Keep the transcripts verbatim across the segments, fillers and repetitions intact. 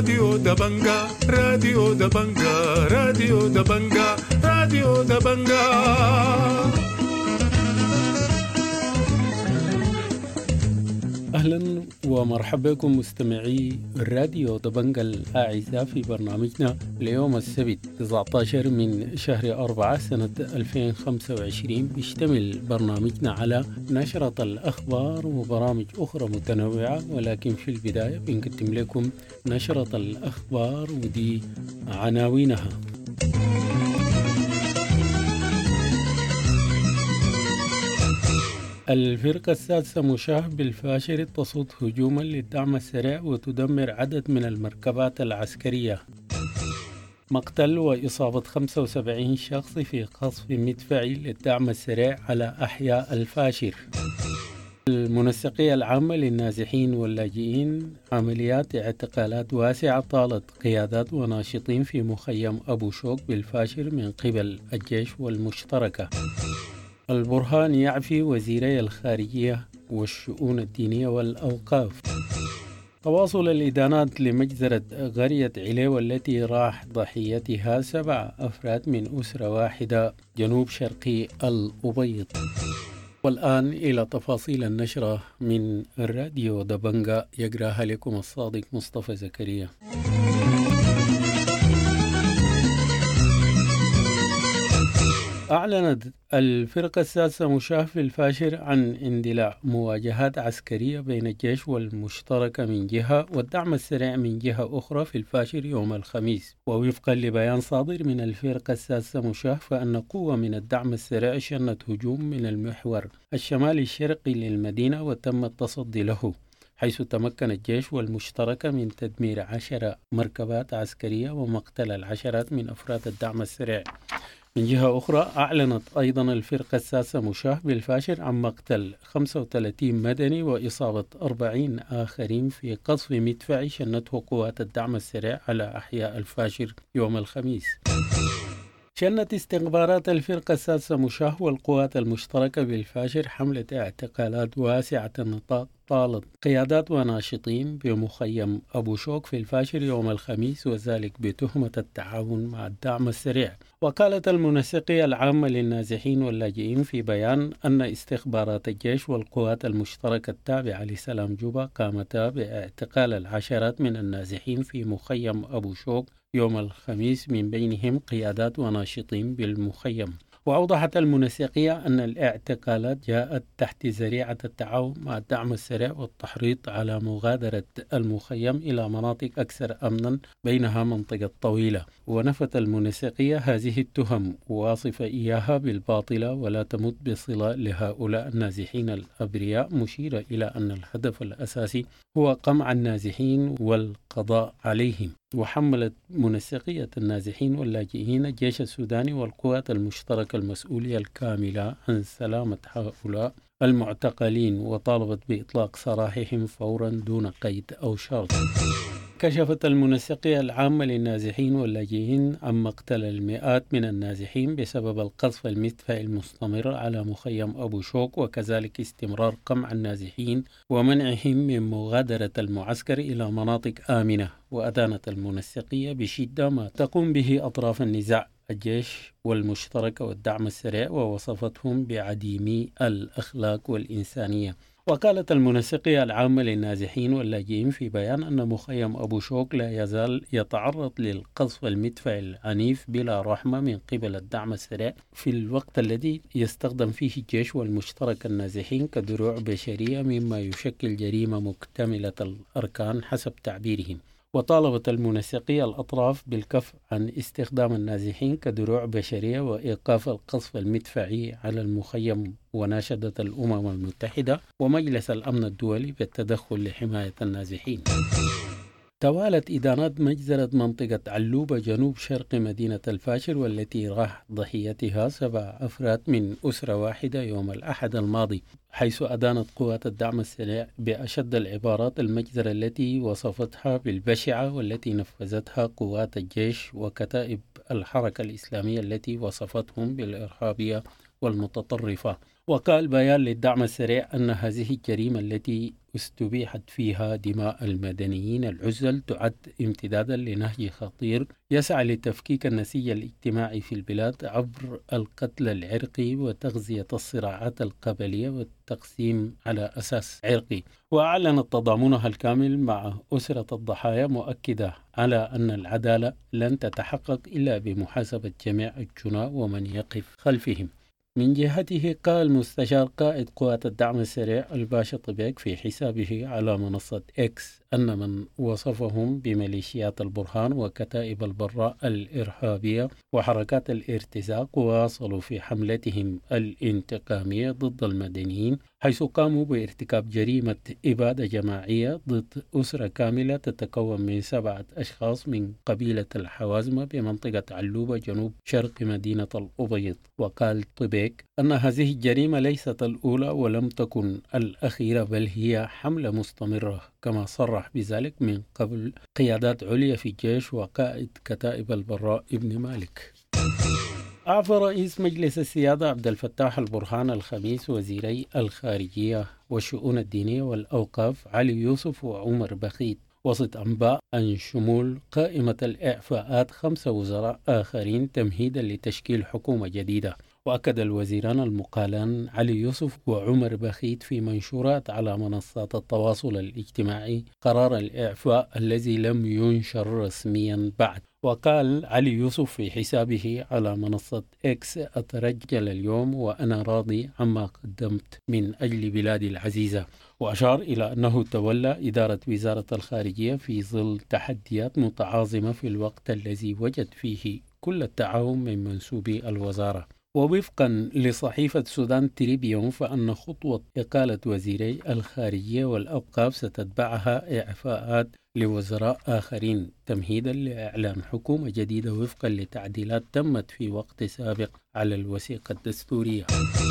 راديو دبنجا راديو دبنجا راديو دبنجا راديو دبنجا. أهلا ومرحبا بكم مستمعي الراديو دبنجا الأعزاء في برنامجنا ليوم السبت تسعة عشر من شهر أربعة سنة ألفين وخمسة وعشرين. بيشتمل برنامجنا على نشرة الأخبار وبرامج أخرى متنوعة، ولكن في البداية بنقدم لكم نشرة الأخبار ودي عناوينها. الفرقة السادسة مشاه بالفاشر تصد هجوما للدعم السريع وتدمر عدد من المركبات العسكرية. مقتل وإصابة خمسة وسبعين شخص في قصف مدفعي للدعم السريع على أحياء الفاشر. المنسقية العامة للنازحين واللاجئين عمليات اعتقالات واسعة طالت قيادات وناشطين في مخيم أبو شوك بالفاشر من قبل الجيش والمشتركة. البرهان يعفي وزيري الخارجية والشؤون الدينية والأوقاف. تواصل الإدانات لمجزرة قرية عليوة التي راح ضحيتها سبع أفراد من أسرة واحدة جنوب شرقي الأبيض. والآن إلى تفاصيل النشرة من الراديو دبنجا، يقرأها لكم الصادق مصطفى زكريا. أعلنت الفرقة السادسة مشاه في الفاشر عن اندلاع مواجهات عسكرية بين الجيش والمشتركة من جهة والدعم السريع من جهة أخرى في الفاشر يوم الخميس. ووفقا لبيان صادر من الفرقة السادسة مشاه فأن قوة من الدعم السريع شنت هجوم من المحور الشمالي الشرقي للمدينة وتم التصدي له، حيث تمكن الجيش والمشتركة من تدمير عشر مركبات عسكرية ومقتل العشرات من أفراد الدعم السريع. من جهة أخرى أعلنت أيضا الفرقة السادسة مشاه بالفاشر عن مقتل خمسة وثلاثين مدني وإصابة أربعين آخرين في قصف مدفعي شنته قوات الدعم السريع على أحياء الفاشر يوم الخميس. شنت استخبارات الفرقة السادسة مشاه والقوات المشتركة بالفاشر حملة اعتقالات واسعة النطاق طالت قيادات وناشطين بمخيم أبو شوك في الفاشر يوم الخميس، وذلك بتهمة التعاون مع الدعم السريع. وقالت المنسقية العامة للنازحين واللاجئين في بيان أن استخبارات الجيش والقوات المشتركة التابعة لسلام جوبا قامتا باعتقال العشرات من النازحين في مخيم أبو شوك يوم الخميس، من بينهم قيادات وناشطين بالمخيم. وأوضحت المنسقية أن الاعتقالات جاءت تحت ذريعة التعاون مع الدعم السريع والتحريض على مغادرة المخيم إلى مناطق أكثر أمنا بينها منطقة طويلة. ونفت المنسقية هذه التهم وواصف إياها بالباطلة ولا تمت بصلة لهؤلاء النازحين الأبرياء، مشيرة إلى أن الهدف الأساسي هو قمع النازحين والقضاء عليهم. وحملت منسقية النازحين واللاجئين الجيش السوداني والقوات المشتركة المسؤولية الكاملة عن سلامة هؤلاء المعتقلين، وطالبت بإطلاق سراحهم فورا دون قيد أو شرط. كشفت المنسقية العامة للنازحين واللاجئين عن مقتل المئات من النازحين بسبب القصف المدفعي المستمر على مخيم أبو شوك، وكذلك استمرار قمع النازحين ومنعهم من مغادرة المعسكر إلى مناطق آمنة. وأدانت المنسقية بشدة ما تقوم به أطراف النزاع الجيش والمشتركة والدعم السريع، ووصفتهم بعديمي الأخلاق والإنسانية. وقالت المنسقية العامة للنازحين واللاجئين في بيان أن مخيم أبو شوك لا يزال يتعرض للقصف المدفعي العنيف بلا رحمة من قبل الدعم السريع في الوقت الذي يستخدم فيه الجيش والمشترك النازحين كدروع بشرية، مما يشكل جريمة مكتملة الأركان حسب تعبيرهم. وطالبت المنسقية الأطراف بالكف عن استخدام النازحين كدروع بشرية وإيقاف القصف المدفعي على المخيم، وناشدت الأمم المتحدة ومجلس الأمن الدولي بالتدخل لحماية النازحين. توالت إدانات مجزرة منطقة علوبة جنوب شرق مدينة الفاشر، والتي راح ضحيتها سبع أفراد من أسرة واحدة يوم الأحد الماضي، حيث أدانت قوات الدعم السريع بأشد العبارات المجزرة التي وصفتها بالبشعة، والتي نفذتها قوات الجيش وكتائب الحركة الإسلامية التي وصفتهم بالإرهابية والمتطرفة. وقال بيان للدعم السريع أن هذه الجريمة التي استبيحت فيها دماء المدنيين العزل تعد امتدادا لنهج خطير يسعى لتفكيك النسيج الاجتماعي في البلاد عبر القتل العرقي وتغذية الصراعات القبلية والتقسيم على أساس عرقي. وأعلنت تضامنها الكامل مع أسرة الضحايا، مؤكدة على أن العدالة لن تتحقق إلا بمحاسبة جميع الجناة ومن يقف خلفهم. من جهته قال مستشار قائد قوات الدعم السريع الباشا طبيك في حسابه على منصة إكس أن من وصفهم بميليشيات البرهان وكتائب البراء الإرهابية وحركات الارتزاق واصلوا في حملتهم الانتقامية ضد المدنيين، حيث قاموا بارتكاب جريمة إبادة جماعية ضد أسرة كاملة تتكون من سبعة أشخاص من قبيلة الحوازمة بمنطقة علوبة جنوب شرق مدينة الأبيض. وقال طبيك أن هذه الجريمة ليست الأولى ولم تكن الأخيرة، بل هي حملة مستمرة، كما صرح بذلك من قبل قيادات عليا في الجيش وقائد كتائب البراء ابن مالك. أعفى رئيس مجلس السيادة عبد الفتاح البرهان الخميس وزيري الخارجية والشؤون الدينية والأوقاف علي يوسف وعمر بخيت وسط أنباء عن شمول قائمة الإعفاءات خمسة وزراء آخرين تمهيدا لتشكيل حكومة جديدة. وأكد الوزيران المقالان علي يوسف وعمر بخيت في منشورات على منصات التواصل الاجتماعي قرار الإعفاء الذي لم ينشر رسميا بعد. وقال علي يوسف في حسابه على منصة إكس: أترجل اليوم وأنا راضي عما قدمت من أجل بلادي العزيزة. وأشار إلى أنه تولى إدارة وزارة الخارجية في ظل تحديات متعاظمة في الوقت الذي وجد فيه كل التعاون من منسوبي الوزارة. ووفقا لصحيفة سودان تريبيون فأن خطوة إقالة وزيري الخارجية والأوقاف ستتبعها إعفاءات لوزراء آخرين تمهيدا لإعلان حكومة جديدة وفقا لتعديلات تمت في وقت سابق على الوثيقة الدستورية.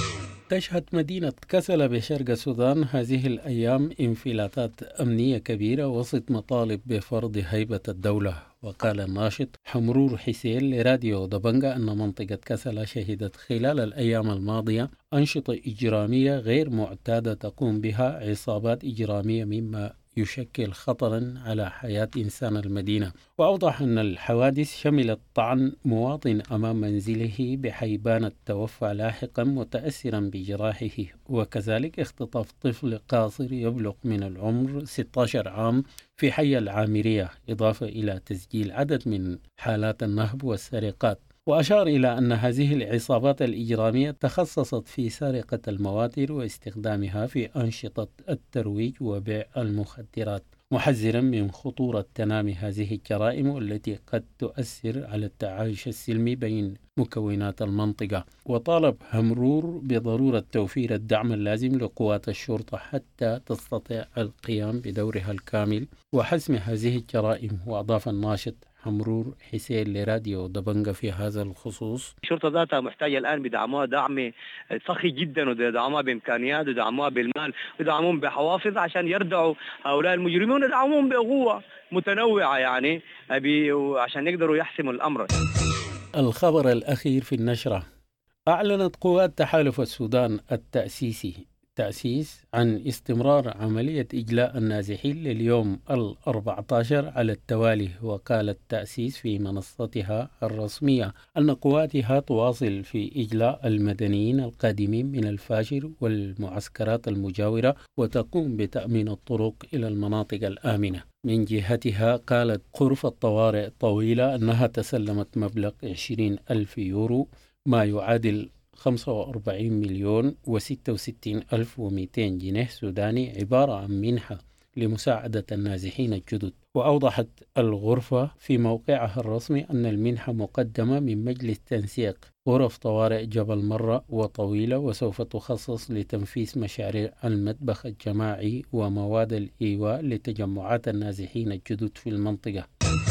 تشهد مدينة كسلا بشرق السودان هذه الأيام انفلاتات أمنية كبيرة وسط مطالب بفرض هيبة الدولة. وقال الناشط حمرور حسين لراديو دبنجا أن منطقة كسلا شهدت خلال الأيام الماضية أنشطة إجرامية غير معتادة تقوم بها عصابات إجرامية مما يشكل خطرا على حياة إنسان المدينة. وأوضح أن الحوادث شملت طعن مواطن أمام منزله بحيبان التوفى لاحقا متأثرا بجراحه، وكذلك اختطاف طفل قاصر يبلغ من العمر ستة عشر عام في حي العامرية، إضافة إلى تسجيل عدد من حالات النهب والسرقات. وأشار إلى أن هذه العصابات الإجرامية تخصصت في سرقة المواتر واستخدامها في أنشطة الترويج وبيع المخدرات، محذرا من خطورة تنامي هذه الجرائم والتي قد تؤثر على التعايش السلمي بين مكونات المنطقة. وطالب همرور بضرورة توفير الدعم اللازم لقوات الشرطة حتى تستطيع القيام بدورها الكامل وحسم هذه الجرائم. وأضاف الناشط حمرور حسين لراديو دبنجا في هذا الخصوص: الشرطة ذاتها محتاجة الآن بدعموها دعم سخي جدا، ودعموها بإمكانيات ودعموها بالمال ودعموهم بحوافز عشان يردعوا هؤلاء المجرمين ودعموهم بقوة متنوعة يعني عشان يقدروا يحسموا الأمر. الخبر الأخير في النشرة: أعلنت قوات تحالف السودان التأسيسي تأسيس عن استمرار عملية إجلاء النازحين لليوم الأربعة عشر على التوالي. وقال التأسيس في منصتها الرسمية أن قواتها تواصل في إجلاء المدنيين القادمين من الفاشر والمعسكرات المجاورة وتقوم بتأمين الطرق إلى المناطق الآمنة. من جهتها قالت غرفة طوارئ طويلة أنها تسلمت مبلغ عشرين ألف يورو ما يعادل خمسة وأربعين مليون وستة وستين ألف ومئتين جنيه سوداني، عبارة عن منحة لمساعدة النازحين الجدد. وأوضحت الغرفة في موقعها الرسمي أن المنحة مقدمة من مجلس تنسيق غرف طوارئ جبل مرة وطويلة، وسوف تخصص لتنفيذ مشاريع المطبخ الجماعي ومواد الإيواء لتجمعات النازحين الجدد في المنطقة.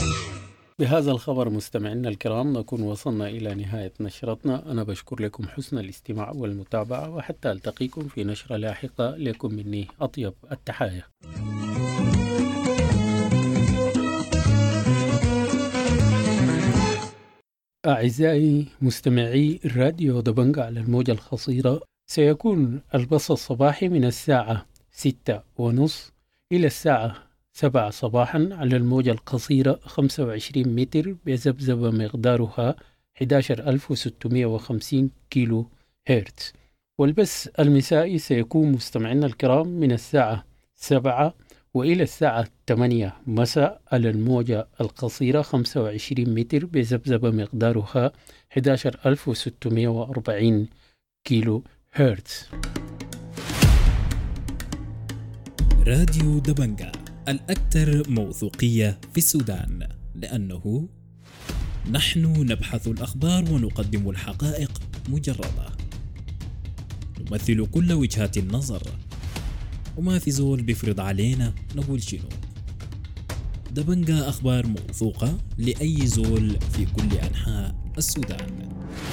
بهذا الخبر مستمعينا الكرام نكون وصلنا إلى نهاية نشرتنا. أنا بشكر لكم حسن الاستماع والمتابعة، وحتى ألتقيكم في نشرة لاحقة. لكم مني أطيب التحايا. أعزائي مستمعي راديو دبنجا على الموجة القصيرة سيكون البث الصباحي من الساعة ستة ونص إلى الساعة سبعة صباحا على الموجة القصيرة خمسة وعشرين متر بذبذبة مقدارها أحد عشر ألف وستمائة وخمسين كيلو هرتز. والبث المسائي سيكون مستمعينا الكرام من الساعة سبعة وإلى الساعة ثمانية مساء على الموجة القصيرة خمسة وعشرين متر بذبذبة مقدارها أحد عشر ألف وستمائة وأربعين كيلو هرتز. راديو دبنجة الأكثر موثوقية في السودان، لأنه نحن نبحث الأخبار ونقدم الحقائق مجردة، نمثل كل وجهات النظر، وما في زول بيفرض علينا نقول شنو. دبنجة أخبار موثوقة لأي زول في كل أنحاء السودان.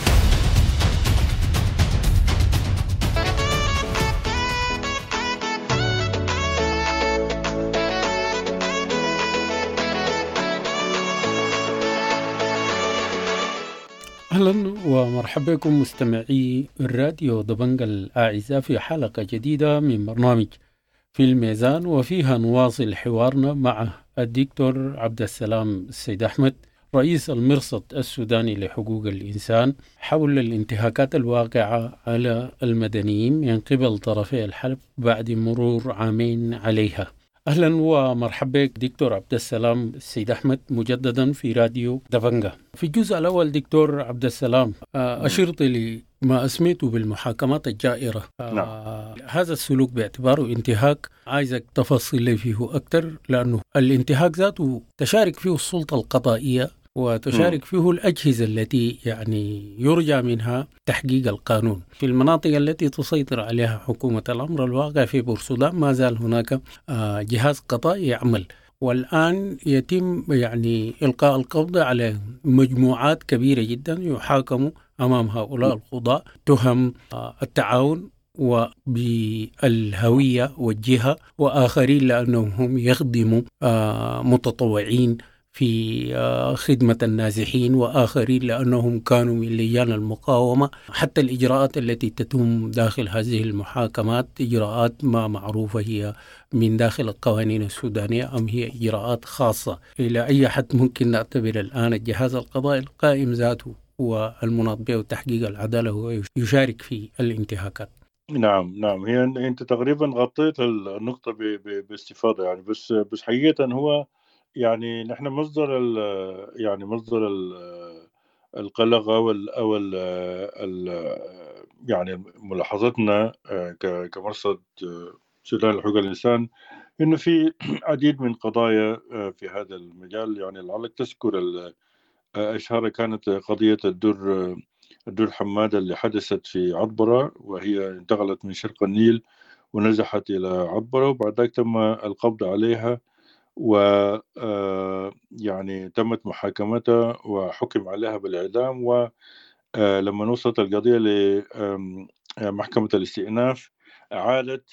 أهلا ومرحبا بكم مستمعي الراديو دبنجة الأعزاء في حلقة جديدة من برنامج في الميزان، وفيها نواصل حوارنا مع الدكتور عبد السلام السيد أحمد رئيس المرصد السوداني لحقوق الإنسان حول الانتهاكات الواقعة على المدنيين من قبل طرفي الحرب بعد مرور عامين عليها. أهلا ومرحبا بك دكتور عبد السلام السيد أحمد مجددا في راديو دبنجة. في الجزء الأول دكتور عبد السلام أشرت لي ما أسميته بالمحاكمات الجائرة. نعم. آه هذا السلوك باعتباره انتهاك عايزك تفصل لي فيه أكثر، لأنه الانتهاك ذاته تشارك فيه السلطة القضائية وتشارك فيه الأجهزة التي يعني يرجى منها تحقيق القانون. في المناطق التي تسيطر عليها حكومة الأمر الواقع في بورسودان ما زال هناك آه جهاز قضائي يعمل، والآن يتم يعني إلقاء القبض على مجموعات كبيرة جدا يحاكموا أمام هؤلاء القضاء تهم آه التعاون وبالهوية والجهة، وآخرين لأنهم هم يخدموا آه متطوعين في خدمة النازحين، وآخرين لأنهم كانوا من لجان المقاومة. حتى الإجراءات التي تتم داخل هذه المحاكمات إجراءات ما معروفة هي من داخل القوانين السودانية أم هي إجراءات خاصة. إلى أي حد ممكن نعتبر الآن الجهاز القضائي القائم ذاته والمناط به وتحقيق العدالة هو يشارك في الانتهاكات؟ نعم نعم هي أنت تقريبا غطيت النقطة باستفاضة، يعني بس بس حقيقة هو يعني نحن مصدر ال يعني مصدر ال القلق أو ال أو ال ال يعني ملاحظتنا كمرصد سودان لحقوق الإنسان إنه في عديد من قضايا في هذا المجال. يعني لعلك تذكر أشهر كانت قضية الدر الدر حمادة اللي حدثت في عطبرة، وهي انتقلت من شرق النيل ونزحت إلى عطبرة، وبعد ذلك تم القبض عليها و يعني تمت محاكمتها وحكم عليها بالإعدام. ولما وصلت القضية لمحكمة الاستئناف أعادت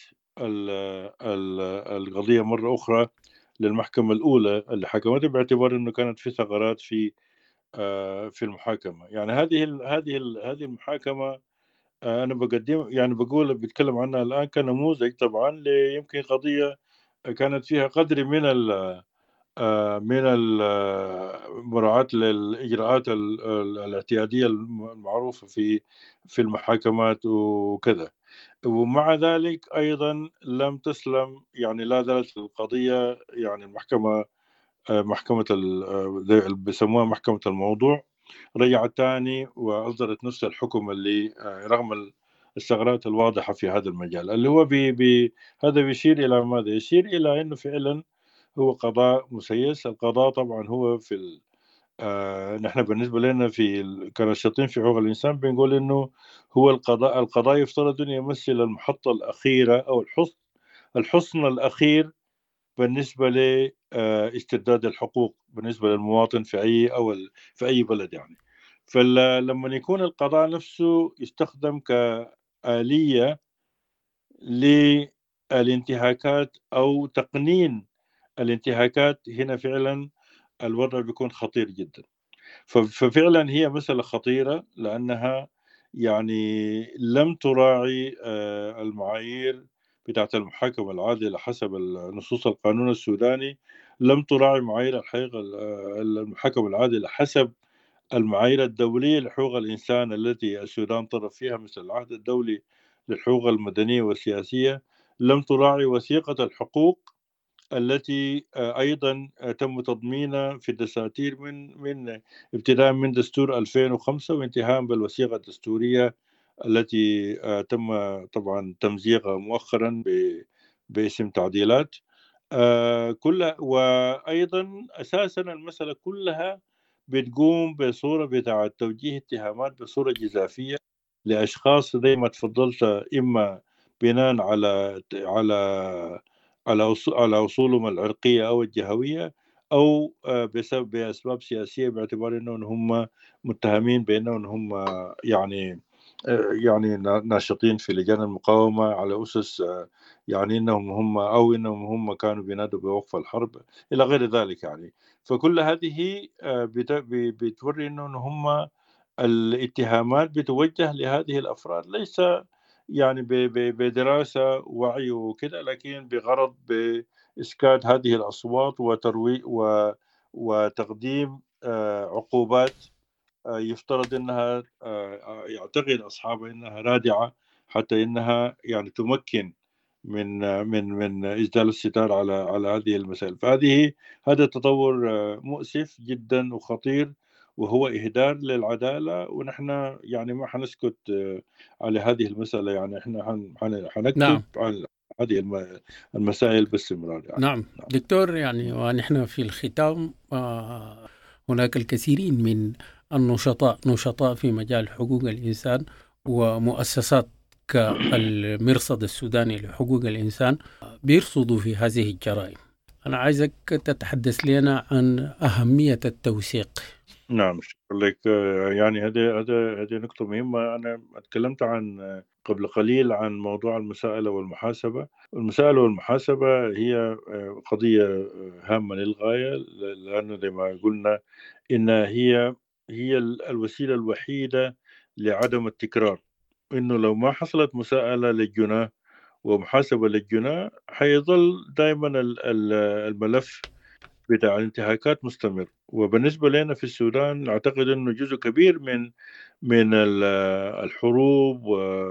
القضية مرة أخرى للمحكمة الأولى اللي حكمتها باعتبار أنه كانت في ثغرات في في المحاكمة. يعني هذه هذه هذه المحاكمة أنا بقدم يعني بقول بتكلم عنها الآن كنموذج طبعا ليمكن قضية كانت فيها قدر من ال من المراعاة للإجراءات الاعتيادية المعروفة في في المحاكمات وكذا، ومع ذلك أيضا لم تسلم. يعني لا زالت القضية يعني المحكمة محكمة اللي بيسموها محكمة الموضوع رجعت تاني وأصدرت نفس الحكم اللي رغم الثغرات الواضحة في هذا المجال اللي هو بي بي هذا بيشير إلى ماذا؟ يشير إلى أنه فعلا هو قضاء مسيس. القضاء طبعا هو في ال... آه نحن بالنسبة لنا في ال... كناشطين في حقوق الإنسان بنقول إنه هو القضاء القضاء يفترض أن يمثل المحطة الأخيرة أو الحصن الحصن الأخير بالنسبة لاسترداد الحقوق بالنسبة للمواطن في أي أو في أي بلد. يعني فلما يكون القضاء نفسه يستخدم كآلية للانتهاكات أو تقنين الانتهاكات، هنا فعلا الوضع بيكون خطير جدا. ففعلا هي مسألة خطيرة لأنها يعني لم تراعي المعايير بتاعة المحاكمة العادلة حسب نصوص القانون السوداني، لم تراعي معايير الحقيقة المحاكمة العادلة حسب المعايير الدولية لحقوق الإنسان التي السودان طرف فيها، مثل العهد الدولي للحقوق المدنية والسياسية. لم تراعي وثيقة الحقوق التي أيضا تم تضمينها في الدساتير من من ابتداء من دستور ألفين وخمسة وانتهاء بالوثيقة الدستورية التي تم طبعا تمزيقها مؤخرا باسم تعديلات كلها. وأيضا أساسا المسألة كلها بتقوم بصورة بتاع توجيه اتهامات بصورة جزافية لأشخاص زي ما تفضلت، إما بناء على على على على أصولهم العرقية أو الجهوية، أو بسبب بأسباب سياسية باعتبار أنهم هم متهمين بأنهم هم يعني يعني ناشطين في لجان المقاومة على أسس يعني أنهم هم أو أنهم هم كانوا بينادوا بوقف الحرب إلى غير ذلك يعني. فكل هذه بتوري أنهم هم الاتهامات بتوجه لهذه الأفراد ليس يعني بدراسة وعي وكذا، لكن بغرض بإسكات هذه الأصوات وترويج وتقديم عقوبات يفترض أنها يعتقد أصحابها أنها رادعة، حتى أنها يعني تمكن من من من إسدال الستار على على هذه المسائل. فهذه هذا تطور مؤسف جدا وخطير، وهو إهدار للعدالة، ونحن يعني ما حنسكت على هذه المسألة. يعني احنا حنكتب نعم. عن هذه المسائل باستمرار يعني. نعم دكتور، يعني ونحن في الختام آه هناك الكثيرين من النشطاء نشطاء في مجال حقوق الإنسان ومؤسسات كالمرصد السوداني لحقوق الإنسان بيرصدوا في هذه الجرائم. أنا عايزك تتحدث لنا عن أهمية التوثيق. نعم شكرا لك. يعني هذه هذا هذه نقطة مهمة. أنا تكلمت عن قبل قليل عن موضوع المساءلة والمحاسبة. المساءلة والمحاسبة هي قضية هامة للغاية، لأنه زي ما قلنا إن هي هي الوسيلة الوحيدة لعدم التكرار. إنه لو ما حصلت مساءلة للجناة ومحاسبة للجناة حيظل دائما الملف بتاع الانتهاكات مستمر. وبالنسبة لنا في السودان أعتقد أنه جزء كبير من من الحروب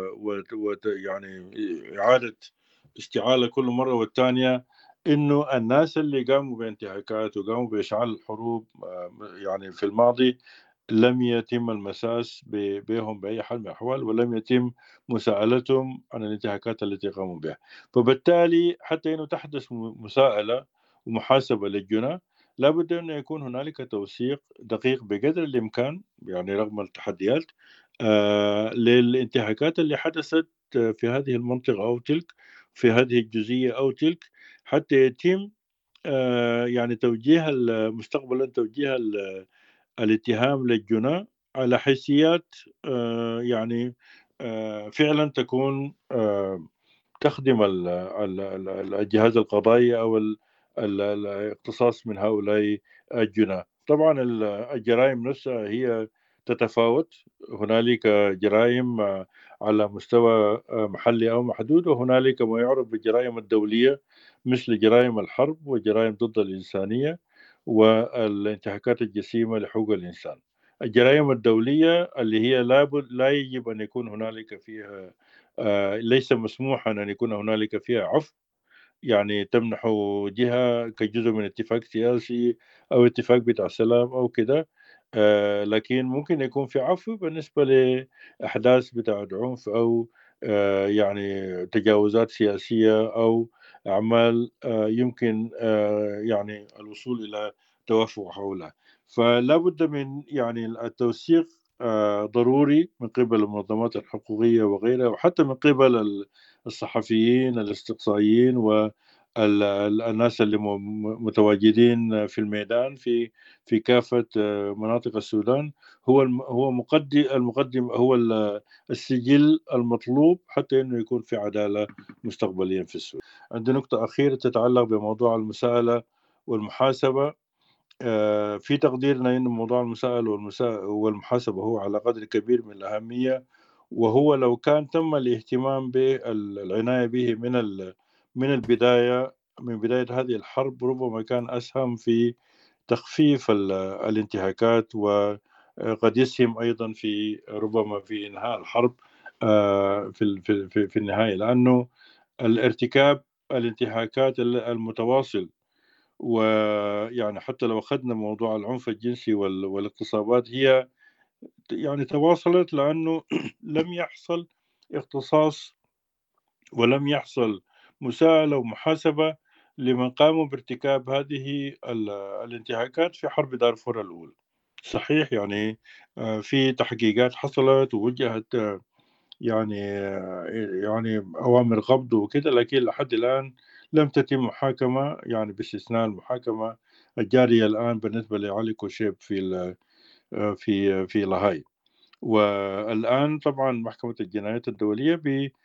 ويعني إعادة استعالة كل مرة والتانية، إنه الناس اللي قاموا بانتهاكات وقاموا بإشعال الحروب يعني في الماضي لم يتم المساس بهم بأي حال من الأحوال، ولم يتم مساءلتهم عن الانتهاكات التي قاموا بها. فبالتالي حتى إنه تحدث مساءلة ومحاسبة للجناة لابد أن يكون هنالك توثيق دقيق بقدر الإمكان، يعني رغم التحديات آه للانتهاكات اللي حدثت في هذه المنطقة أو تلك، في هذه الجزئية أو تلك، حتى يتم آه يعني توجيه مستقبلا توجيه الاتهام للجناة على حيثيات آه يعني آه فعلا تكون آه تخدم الجهاز القضائي أو الاقتصاص من هؤلاء الجناة. طبعا الجرائم نفسها هي تتفاوت، هنالك جرائم على مستوى محلي أو محدود، وهنالك ما يعرف بالجرائم الدولية مثل جرائم الحرب وجرائم ضد الإنسانية والانتهاكات الجسيمة لحقوق الإنسان. الجرائم الدولية اللي هي لابد لا يجب أن يكون هنالك فيها آه ليس مسموحا أن يكون هنالك فيها عفو، يعني تمنح جهة كجزء من اتفاق سياسي أو اتفاق بتاع سلام أو كده، آه لكن ممكن يكون في عفو بالنسبة لأحداث بتاع عنف أو آه يعني تجاوزات سياسية أو أعمال آه يمكن آه يعني الوصول إلى توافق حولها. فلا بد من يعني التوثيق آه ضروري من قبل المنظمات الحقوقية وغيرها، وحتى من قبل الصحفيين الاستقصائيين والناس اللي متواجدين في الميدان في في كافة مناطق السودان. هو هو مقدم المقدم هو السجل المطلوب حتى انه يكون في عدالة مستقبليا في السودان. عندي نقطة أخيرة تتعلق بموضوع المساءلة والمحاسبة. في تقديرنا أن موضوع المساءلة والمحاسبة هو على قدر كبير من الأهمية، وهو لو كان تم الاهتمام بالعناية به من من البداية من بداية هذه الحرب ربما كان أسهم في تخفيف الانتهاكات، وقد يسهم أيضا في ربما في إنهاء الحرب في في في النهاية، لأنه الارتكاب الانتهاكات المتواصل، ويعني حتى لو أخذنا موضوع العنف الجنسي والاغتصابات هي يعني تواصلت، لأنه لم يحصل اختصاص ولم يحصل مساءلة ومحاسبة لمن قاموا بارتكاب هذه الانتهاكات في حرب دارفور الأولى. صحيح يعني في تحقيقات حصلت ووجهت يعني يعني أوامر قبض وكذا، لكن لحد الآن لم تتم محاكمة، يعني باستثناء المحاكمة الجارية الآن بالنسبة لعلي كوشيب في في في لاهاي. والآن طبعا محكمة الجنايات الدولية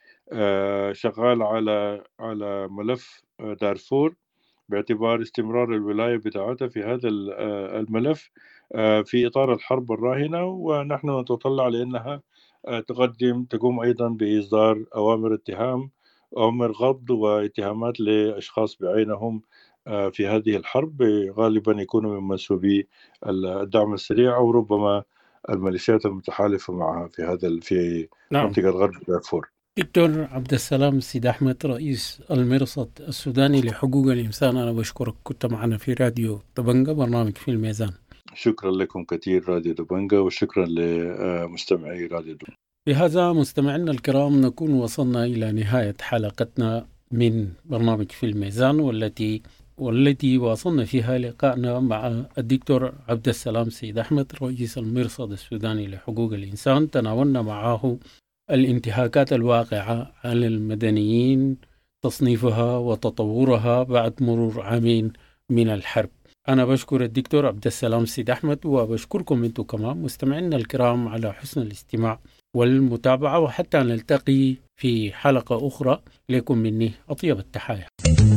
شغال على على ملف دارفور باعتبار استمرار الولاية بتاعتها في هذا الملف في إطار الحرب الراهنة، ونحن نتطلع لأنها تقدم تقوم أيضا بإصدار أوامر اتهام أوامر قبض واتهامات لأشخاص بعينهم في هذه الحرب، غالبا يكونوا من منسوبي الدعم السريع أو ربما الميليشيات المتحالفة معها في هذا في نعم. منطقة غرب دارفور. دكتور عبد السلام سيد أحمد رئيس المرصد السوداني لحقوق الإنسان، أنا بشكرك، كنت معنا في راديو دبنجة برنامج في الميزان. شكرا لكم كثير راديو دبنجة، وشكرا لمستمعي راديو دبنجة. بهذا مستمعينا الكرام نكون وصلنا إلى نهاية حلقتنا من برنامج في الميزان، والتي والتي واصلنا فيها لقاءنا مع الدكتور عبد السلام سيد أحمد رئيس المرصد السوداني لحقوق الإنسان. تناولنا معه الانتهاكات الواقعة على المدنيين، تصنيفها وتطورها بعد مرور عامين من الحرب. أنا بشكر الدكتور عبد السلام سيد أحمد، وبشكركم أنتم كمان مستمعينا الكرام على حسن الاستماع والمتابعة، وحتى نلتقي في حلقة أخرى لكم مني أطيب التحايا.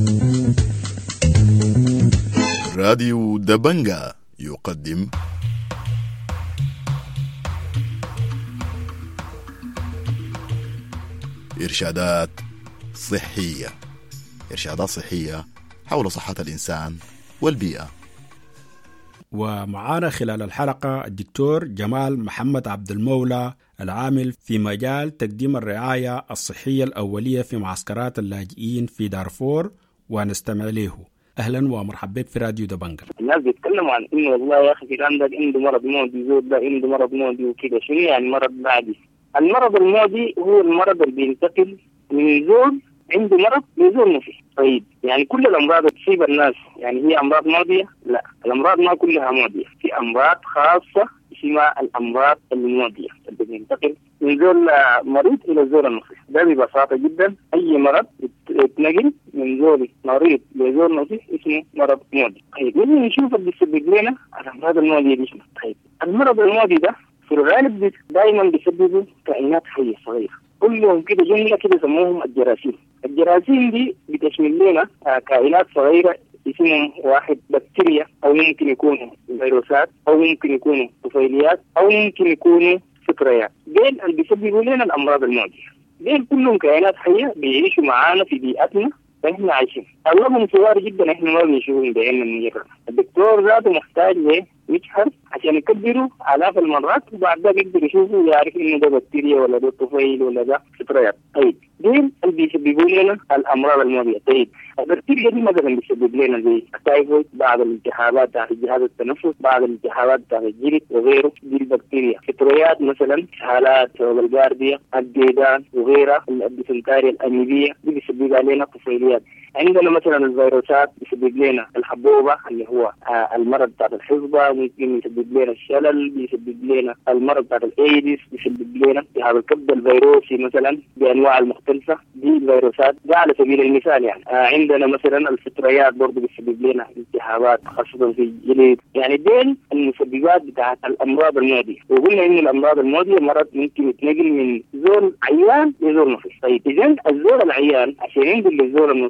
راديو دبنجة يقدم إرشادات صحية إرشادات صحية حول صحة الإنسان والبيئة. ومعانا خلال الحلقة الدكتور جمال محمد عبد المولى، العامل في مجال تقديم الرعاية الصحية الأولية في معسكرات اللاجئين في دارفور، ونستمع له. أهلا ومرحبا بك في راديو دبنجة. الناس بيتكلموا عن إنه والله يا أخي كان ده عنده مرض مودي، زود ده عنده مرض مودي وكده. شنو يعني مرض معدي؟ المرض المودي هو المرض اللي بينتقل من زول عنده مرض لزول ما فيه. طيب يعني كل الأمراض تصيب الناس يعني هي أمراض مودية؟ لا، الأمراض ما كلها مودية، في أمراض خاصة اسمها الأمراض المودية اللي بينتقل من زول مريض إلى زول نصيح. ده ببساطة جدا أي مرض يتنقل من زول مريض لزول نصيح اسمه مرض مودي. طيب نجي نشوف اللي بيسبب لنا الأمراض المودية دي شنو. طيب المرض المودي ده في الغالب دائما بيسببوا كائنات حية صغيرة، كلهم كده جملة كده سموهم الجراثيم. الجراثيم دي بتشمل لنا كائنات صغيرة اسمهم واحد بكتيريا، أو ممكن يكونوا فيروسات، أو ممكن يكونوا طفيليات، أو ممكن يكونوا فطريات. دين اللي بيسببوا لنا الأمراض المعدية. دين كلهم كائنات حية بيعيشوا معانا في بيئتنا فإحنا عايشين. أغلبهم صغار جدا، إحنا ما بنشوفهم بعيننا المجرد. الدكتور ذاته محتاج لمجهر عشان يكبروا آلاف المرات، وبعد ذلك يقدر يشوفوا يعرف إنه ده بكتيريا ولا ده طفيل ولا ده فطريات. طيب دين اللي بيسببوا لنا الأمراض المعدية. طيب البكتيريا دي مثلا بيسبب لنا زي التايفويد، بعض الالتهابات تحت جهاز التنفس، بعض الالتهابات تحت الجلد وغيره. دي البكتيريا. فطريات مثلا حالات الجارديا، الديدان وغيرها، الديسنتاريا الأميبية دي بيسبب لنا طفيليات. عندنا مثلا الفيروسات بيسبب لنا الحبوبة اللي هو آه المرض بتاع الحصبة، ممكن يسبب لنا الشلل، بيسبب لنا المرض بتاع الايدز، بيسبب لنا التهاب الكبد الفيروسي مثلا بانواع المختلفة. دي الفيروسات ده على سبيل المثال يعني. آه عندنا مثلا الفطريات برضه بيسبب لنا التهابات خاصة في الجلد. يعني دين المسببات بتاعت الامراض المعدية. وقلنا ان الامراض المعدية مرض ممكن يتنقل من زول عيان لزول نفيس. طيب اذا الزول العيان عشان ينقل للزول النفيس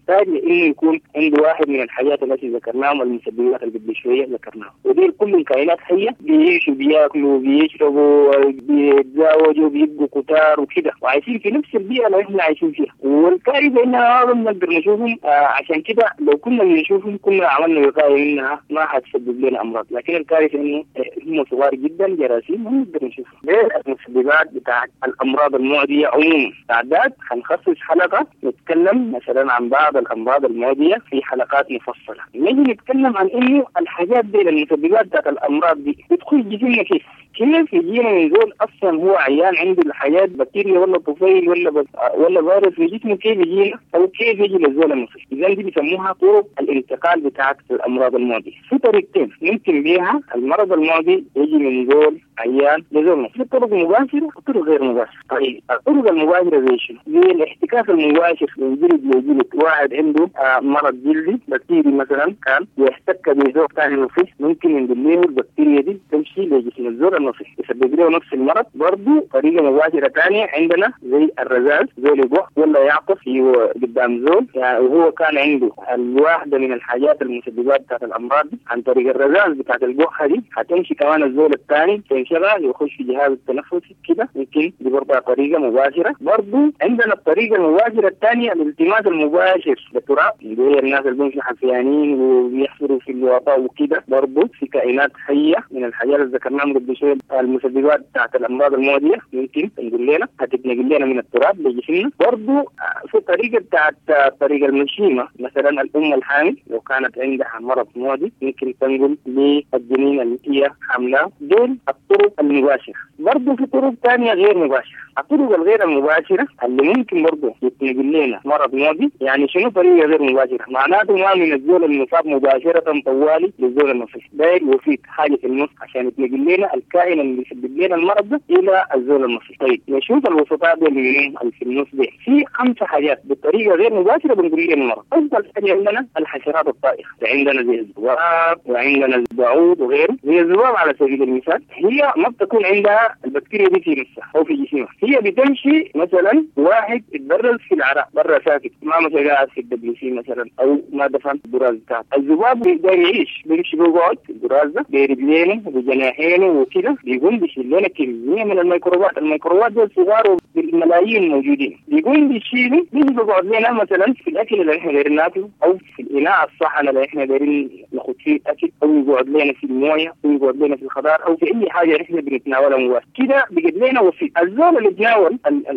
يحتاج لانه يكون عنده واحد من الحاجات التي ذكرناهم، المسببات اللي قبل شويه ذكرناها. ودي كل الكائنات حيه بيعيشوا بياكلوا بيشربوا بيتزاوجوا بيبقوا كتار وكده، وعايشين في نفس البيئه اللي احنا عايشين فيها. والكارثه انها ما بنقدر نشوفهم، آه عشان كده لو كنا بنشوفهم كنا عملنا وقايه منها ما حتسبب لنا امراض. لكن الكارثه انه هم صغار جدا، جراثيم، ما نقدر نشوفهم. غير المسببات بتاعت الامراض المعديه عموما تعداد حنخصص حلقه نتكلم مثلا عن بعض الامراض المعديه في حلقات مفصله. نجي نتكلم عن انه الحاجات دي المسببات بتاعت الامراض دي بتدخل جسمنا كيف؟ كيف يجينا من زول اصلا هو عيان عنده الحاجات بكتيريا ولا طفيل ولا بس ولا فيروس في جسمه، كيف يجينا او كيف يجي للزول المصري؟ اذا دي بيسموها طرق الانتقال بتاعت الامراض المعديه. في طريقتين ممكن بيها المرض المعدي يجي من زول عيان لزول مصري، في طرق مباشره وطرق غير مباشره. طيب الطرق المباشره زي شنو؟ زي الاحتكاك المباشر من جلد لجلد، واحد عنده آه مرض جلدي بكتيري مثلا كان يحتك بزول ثاني مصري، ممكن ينقل له البكتيريا دي تمشي لجسم الزول المصري يسبب له نفس المرض. برضه طريقه مباشره ثانيه عندنا زي الرذاذ، زول يبخ ولا يعطس قدام زول يعني وهو كان عنده الواحده من الحاجات المسببات بتاعت الامراض دي، عن طريق الرذاذ بتاعت البخه دي هتمشي كمان الزول الثاني تنشغل يخش في جهاز التنفسي كده، يمكن دي برضه طريقه مباشره. برضه عندنا الطريقه المباشره الثانيه الالتماس المباشر للتراب، اللي هي الناس اللي بيمشوا حفيانين وبيحفروا في الوطا وكده، برضه في كائنات حيه من الحاجات اللي ذكرناها قبل شويه المسببات بتاعت الامراض المعديه ممكن تنقل لنا هتتنقل لنا من التراب لجسمنا. برضه في طريقه بتاعت طريقه المشيمه، مثلا الام الحامل لو كانت عندها مرض معدي ممكن تنقل للجنين اللي هي حاملاه. دول الطرق المباشره. برضه في طرق ثانيه غير مباشره. الطرق الغير المباشره اللي ممكن برضه يتنقل لنا مرض معدي، يعني شنو طريقه غير مباشره؟ معناته ما من الزول المصاب مباشره طوالي للزول المصري، داير وفيك حاجه في النص عشان يتنقل لنا الكائن اللي يسبب لنا المرض ده الى الزول المصري. طيب نشوف الوسطاء دول اللي في النص دي. في خمسه حاجات بالطريقه غير مباشره بنقول لنا المرض. اول حاجه عندنا الحشرات الطائره، عندنا زي الذباب وعندنا البعوض وغيره. زي الذباب على سبيل المثال هي ما بتكون عندها البكتيريا دي في نفسها او في جسمها، هي بتمشي مثلا واحد يتبرز في العراء برا ساكت، ما مثلا قاعد في الدبليو سي مثلا او ما دفن البراز بتاعته. الذباب بيقدر يعيش، بيمشي بيقعد في البراز ده برجلينه وبجناحينه وكده، بيقوم بيشيل لنا كميه من الميكروبات. الميكروبات دول صغار بالملايين موجودين، بيقوم بيشيلوا بيجي بيقعد لنا مثلا في الاكل اللي احنا دايرين ناكله او في الاناء الصحن اللي احنا دايرين ناخد فيه الاكل، او يقعد لنا في المويه، او يقعد لنا في الخضار، او في اي حاجه احنا بنتناولها مباشره كده. بيجد لنا وفي الزول اللي بيتناول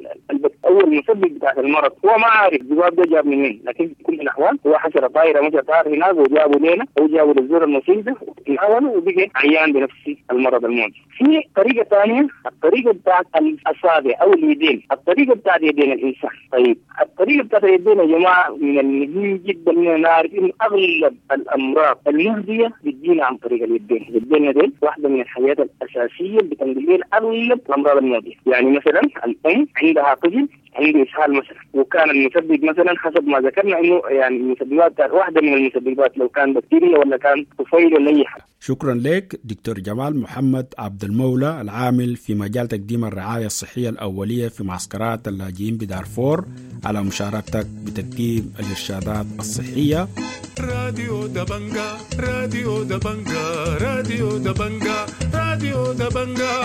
اول مسبب بتاع المرض هو ما عارف الذباب ده جاب منين، لكن في كل الاحوال هو حشره طايره مش طار هناك وجابوا لنا او جابوا للزول المصيب ده وتناوله وبقى عيان بنفس المرض المعدي. في طريقه ثانيه الطريقه بتاعت الاصابع او اليدين، الطريقه بتاعت يدين الانسان. طيب الطريقه بتاعت اليدين يا جماعه من المهم جدا ان نعرف ان اغلب الامراض المهديه بتجينا عن طريق اليدين. اليدين دي واحده من الحاجات الاساسيه اللي بتنقل لنا اغلب الامراض المهديه. يعني مثلا الام عندها طفل عنده اسهال مثلا، وكان المسبب مثلا حسب ما ذكرنا انه يعني المسببات واحده من المسببات لو كان بكتيريا ولا كان طفيل ولا اي حاجه. شكرا لك دكتور جمال محمد عبد المولى العامل في مجال تقديم الرعايه الصحيه الاوليه في معسكرات اللاجئين بدارفور على مشاركتك بتقديم الارشادات الصحيه. راديو دبنجا راديو دبنجا راديو دبنجا راديو دبنجا.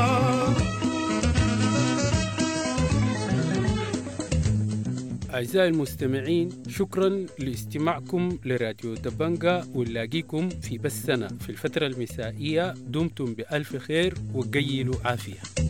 أعزائي المستمعين، شكرا لاستماعكم لراديو دبنجا، ونلاقيكم في بثنا في الفترة المسائية. دمتم بألف خير وقيلوا عافية.